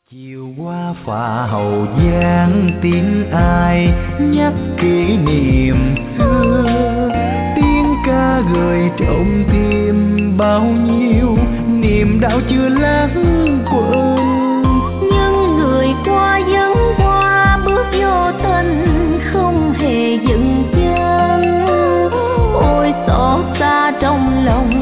Chiều qua phà Hậu Giang tiếng ai nhắc kỷ niệm xưa, tiếng ca gợi trong tim bao nhiêu niềm đau chưa lãng quên. Nhưng người qua vẫn qua bước vô tình không hề dừng chân. Ôi xót xa trong lòng